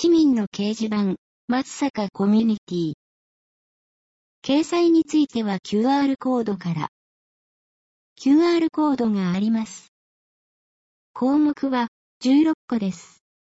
市民の掲示板、松阪コミュニティ。掲載については QR コードから。QR コードがあります。項目は16個です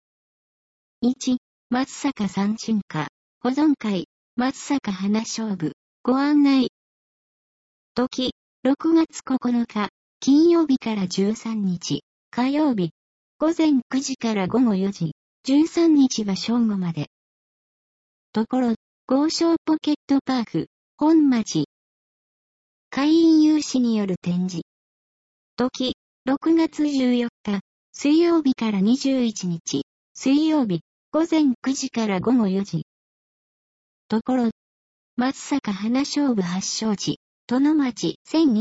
。1、松阪三春夏、保存会、松阪花勝負、ご案内。時、6月9日、金曜日から13日、火曜日、午前9時から午後4時、13日は正午まで。ところ、豪商ポケットパーク、本町。会員有志による展示。時、6月14日、水曜日から21日、水曜日、午前9時から午後4時。ところ、松阪花勝負発祥地、殿町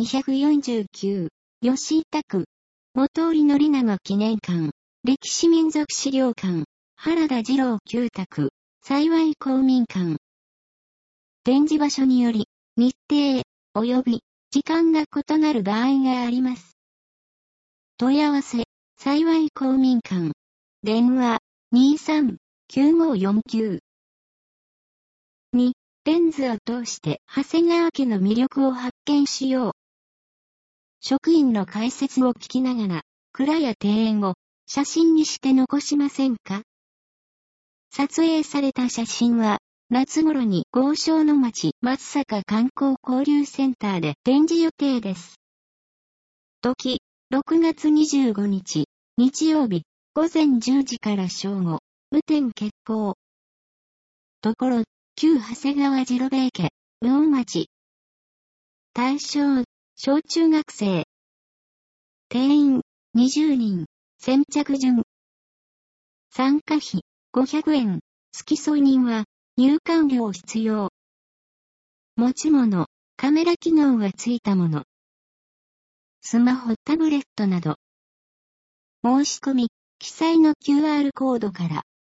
1249、吉田区、元織宣長記念館、歴史民族資料館、原田二郎旧宅、幸公民館。展示場所により、日程、及び、時間が異なる場合があります。問い合わせ、幸公民館。電話、23-9549。2、レンズを通して長谷川家の魅力を発見しよう。職員の解説を聞きながら、蔵や庭園を写真にして残しませんか？撮影された写真は、夏頃に豪商の町松阪観光交流センターで展示予定です。時、6月25日、日曜日、午前10時から正午、雨天決行。ところ、旧長谷川次郎兵衛家、魚町。対象、小中学生。定員、20人、先着順。参加費、500円、付き添い人は、入館料必要。持ち物、カメラ機能がついたもの。スマホ、タブレットなど。申し込み、記載の QR コードから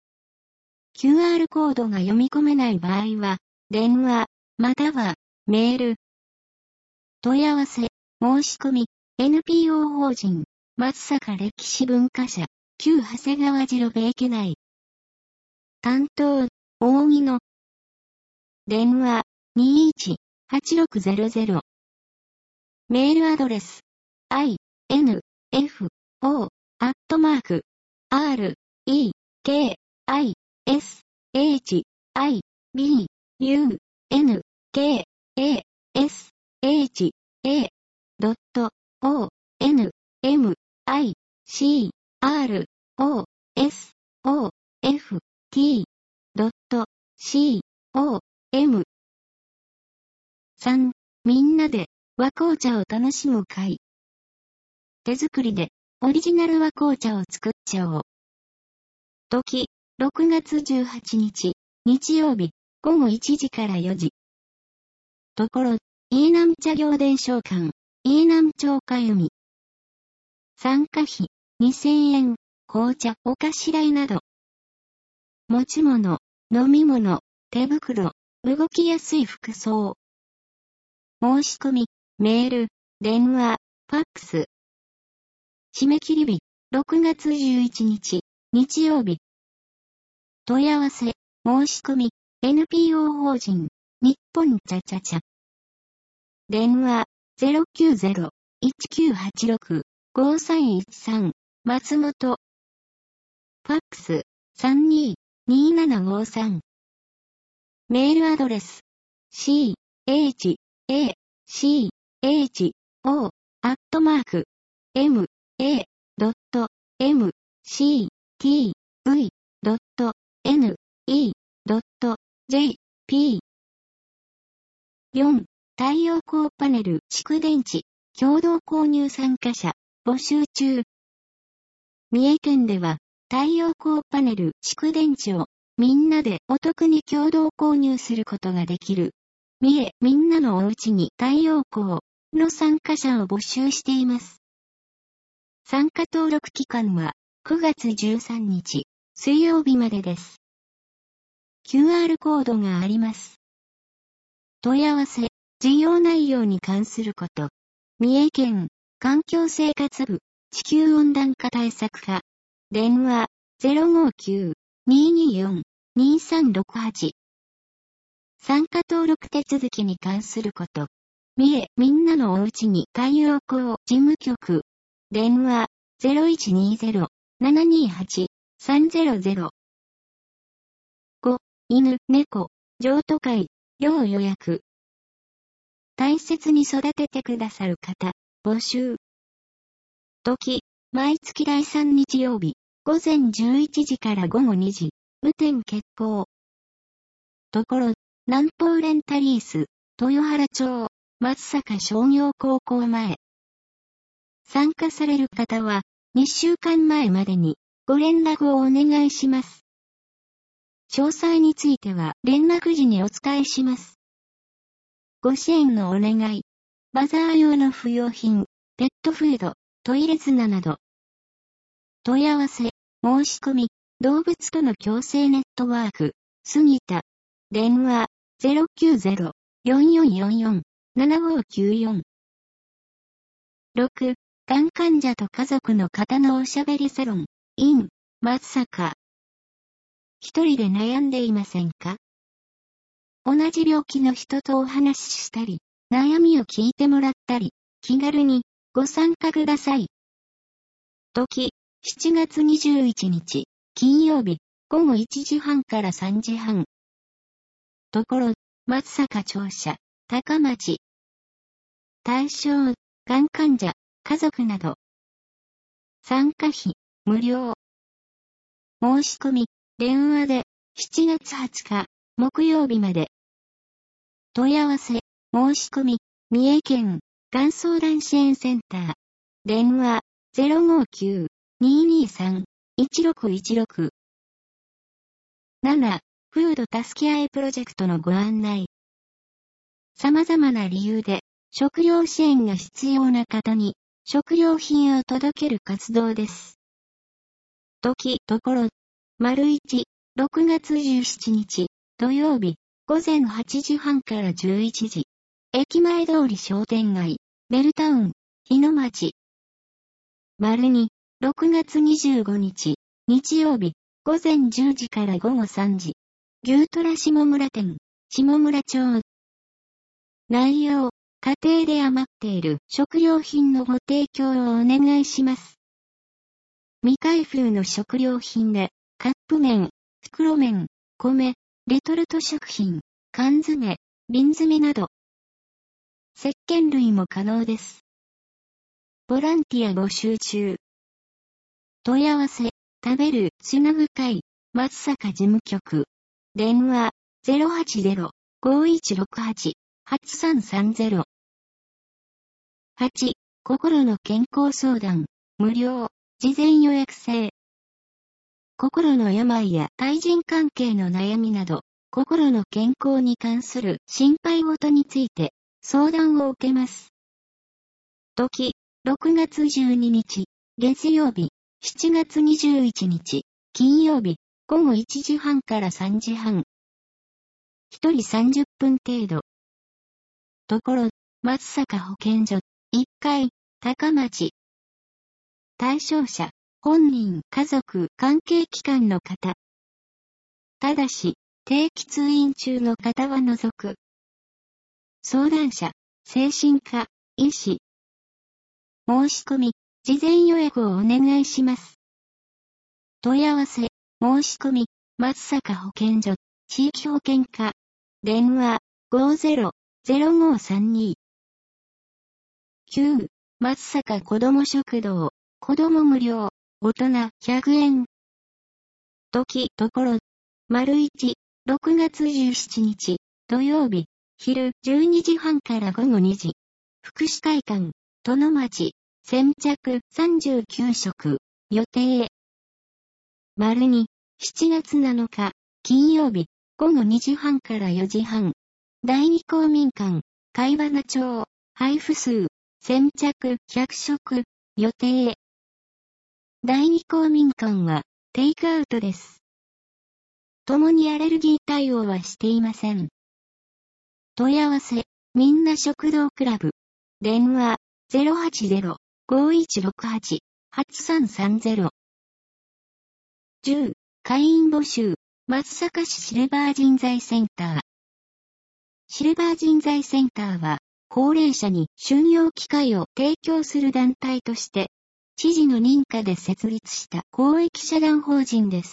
。QR コードが読み込めない場合は、電話、または、メール。問い合わせ、申し込み、NPO 法人、松阪歴史文化社、旧長谷川次郎兵衛家内。担当、扇野。電話、21-8600。メールアドレス、info@mishunkaSHIBUNKASOFT.com。3. みんなで和紅茶を楽しむ会。手作りでオリジナル和紅茶を作っちゃおう。時、6月18日、日曜日、午後1時から4時。ところ、飯南茶業伝承館、飯南町かゆみ。参加費、2000円、紅茶、おかしらいなど。持ち物、飲み物、手袋、動きやすい服装。申し込み、メール、電話、ファックス。締め切り日、6月11日、日曜日。問い合わせ、申し込み、NPO 法人、日本茶茶茶。電話、090-1986-5313、松本。ファックス、32-2753。メールアドレス、chach.ma.mctv.ne.jp。 4. 太陽光パネル蓄電池共同購入参加者募集中。三重県では太陽光パネル蓄電池をみんなでお得に共同購入することができる三重みんなのおうちに太陽光の参加者を募集しています。参加登録期間は9月13日水曜日までです。QR コードがあります。問い合わせ、事業内容に関すること。三重県環境生活部地球温暖化対策課。電話 2368。参加登録手続きに関すること。三重みんなのおうちに太陽光事務局。電話 0120-728-300。5. 犬、猫、譲渡会、両予約。大切に育ててくださる方、募集。時、毎月第3日曜日、午前11時から午後2時、雨天決行。ところ、南方レンタリース、豊原町、松阪商業高校前。参加される方は、2週間前までに、ご連絡をお願いします。詳細については、連絡時にお伝えします。ご支援のお願い。バザー用の不要品、ペットフード、トイレ綱など。問い合わせ、申し込み、動物との共生ネットワーク、杉田。電話、090-4444-7594。6. がん患者と家族の方のおしゃべりサロン、in、松阪。一人で悩んでいませんか？同じ病気の人とお話ししたり、悩みを聞いてもらったり、気軽にご参加ください。時、7月21日、金曜日、午後1時半から3時半。ところ、松阪庁舎、高町。対象、がん患者、家族など。参加費、無料。申し込み、電話で、7月20日、木曜日まで。問い合わせ、申し込み、三重県、がん相談支援センター。電話、059-223-1616。7. フード助け合いプロジェクトのご案内。様々な理由で、食料支援が必要な方に、食料品を届ける活動です。時、ところ、1、6月17日、土曜日、午前8時半から11時。駅前通り商店街、ベルタウン、日野町。2、6月25日、日曜日、午前10時から午後3時。牛虎下村店、下村町。内容、家庭で余っている食料品のご提供をお願いします。未開封の食料品で、カップ麺、袋麺、米、レトルト食品、缶詰、瓶詰など。石鹸類も可能です。ボランティア募集中。問い合わせ、食べる、つなぐ会、松阪事務局。電話、080-5168-8330。8. 心の健康相談、無料、事前予約制。心の病や対人関係の悩みなど、心の健康に関する心配事について、相談を受けます。時、6月12日、月曜日、7月21日、金曜日、午後1時半から3時半。1人30分程度。ところ、松阪保健所、1階、高町。対象者、本人、家族、関係機関の方。ただし、定期通院中の方は除く。相談者、精神科、医師。申し込み、事前予約をお願いします。問い合わせ、申し込み、松阪保健所、地域保健課。電話、50-0532。9. 松阪子ども食堂、子ども無料、大人100円。時、ところ、1、6月17日、土曜日、昼12時半から午後2時。福祉会館、殿町、先着39食、予定。2、7月7日、金曜日、午後2時半から4時半。第二公民館、貝花町、配布数、先着100食、予定。第二公民館は、テイクアウトです。共にアレルギー対応はしていません。問い合わせ、みんな食堂クラブ。電話、080-5168-8330。10. 会員募集、 松阪市シルバー人材センター。シルバー人材センターは、高齢者に就業機会を提供する団体として、知事の認可で設立した公益社団法人です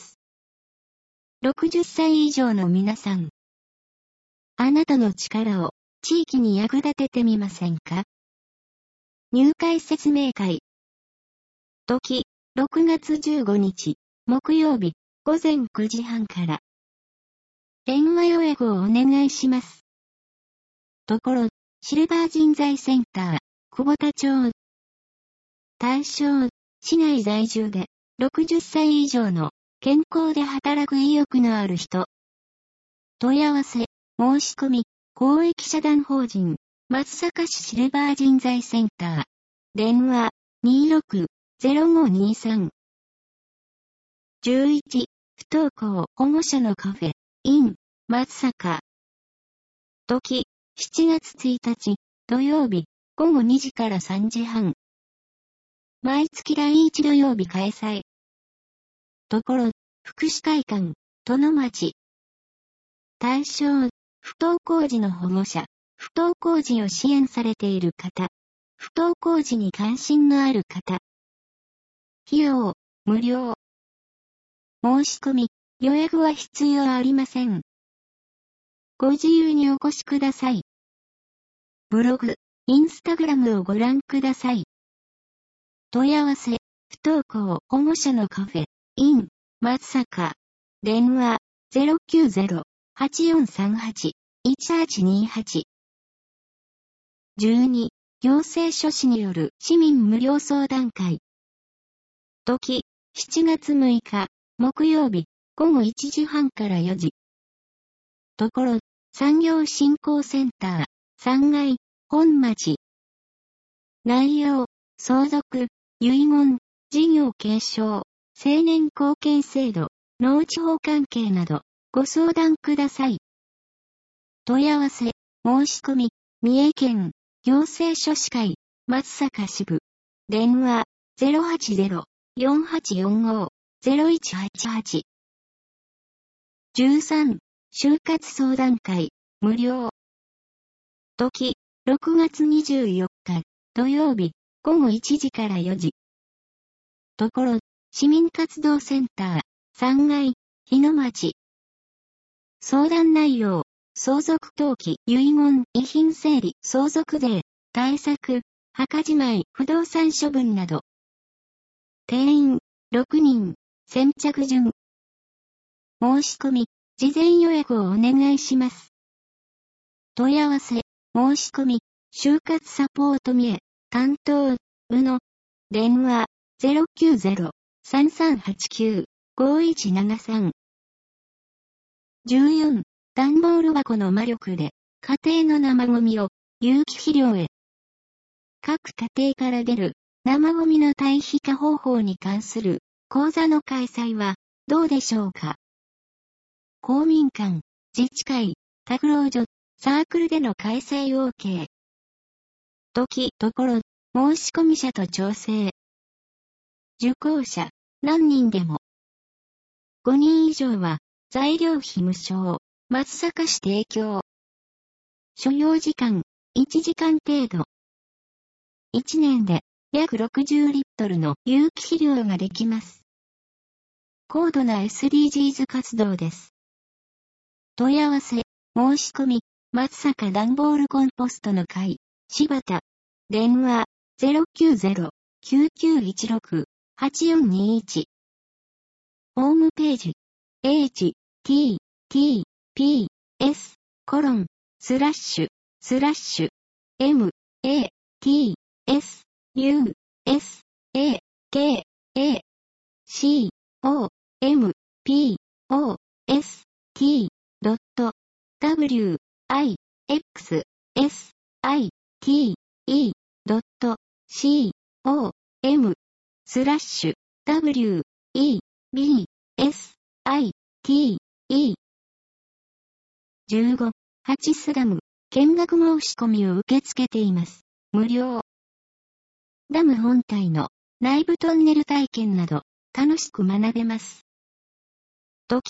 。60歳以上の皆さん。あなたの力を地域に役立ててみませんか？入会説明会。時、6月15日、木曜日、午前9時半から。電話予約をお願いします。ところ、シルバー人材センター、久保田町。対象、市内在住で、60歳以上の、健康で働く意欲のある人。問い合わせ、申し込み、公益社団法人、松阪市シルバー人材センター。電話、26-0523。11、不登校保護者のカフェ、in、松阪。時、7月1日、土曜日、午後2時から3時半。毎月第1土曜日開催。ところ、福祉会館、殿町。対象、不登校児の保護者、不登校児を支援されている方、不登校児に関心のある方。費用、無料。申し込み、予約は必要ありません。ご自由にお越しください。ブログ、インスタグラムをご覧ください。問い合わせ、不登校保護者のカフェ、in、松阪。電話、090-8438-1828。12、行政書士による市民無料相談会。時、7月6日、木曜日、午後1時半から4時。ところ、産業振興センター、3階、本町。内容、相続、遺言、事業継承、青年貢献制度、農地法関係など、ご相談ください。問い合わせ、申し込み、三重県、行政書士会、松阪支部。電話、080-4845-0188。13、就活相談会、無料。時、6月24日、土曜日、午後1時から4時。ところ、市民活動センター、3階、日野町。相談内容、相続登記、遺言、遺品整理、相続税、対策、墓じまい、不動産処分など。定員、6人、先着順。申し込み、事前予約をお願いします。問い合わせ、申し込み、就活サポート三重、担当、宇野。電話、090-3389-5173。14、段ボール箱の魔力で、家庭の生ゴミを有機肥料へ。各家庭から出る生ゴミの堆肥化方法に関する講座の開催はどうでしょうか。公民館、自治会、卓老所、サークルでの開催 OK。時、ところ、申し込み者と調整。受講者、何人でも。5人以上は、材料費無償、松阪市提供。所要時間、1時間程度。1年で、約60リットルの有機肥料ができます。高度な SDGs 活動です。問い合わせ、申し込み、松阪段ボールコンポストの会、柴田。電話、090-9916-8421。ホームページ、https://mATSU-website.com。15、8スダム、見学申し込みを受け付けています。無料。ダム本体の内部トンネル体験など、楽しく学べます。時、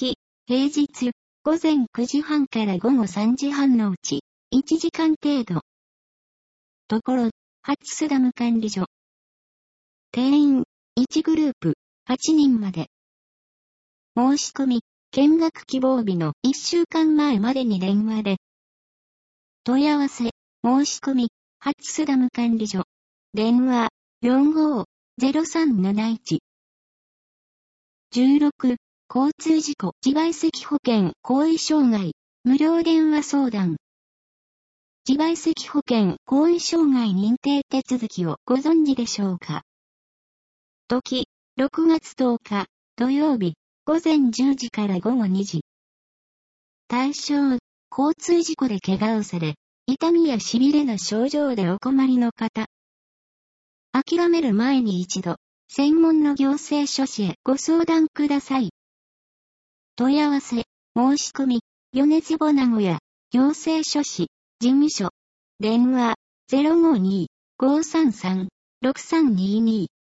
平日、午前9時半から午後3時半のうち、1時間程度。ところ、ハスダム管理所。定員、1グループ、8人まで。申し込み、見学希望日の1週間前までに電話で。問い合わせ、申し込み、ハスダム管理所。電話、45-0371。16、交通事故、自賠責保険、後遺障害、無料電話相談。自賠責保険、後遺障害認定手続きをご存知でしょうか。時、6月10日、土曜日、午前10時から午後2時。対象、交通事故で怪我をされ、痛みや痺れの症状でお困りの方。諦める前に一度、専門の行政書士へご相談ください。問い合わせ、申し込み、米坪名古屋、行政書士、事務所。電話、052-533-6322。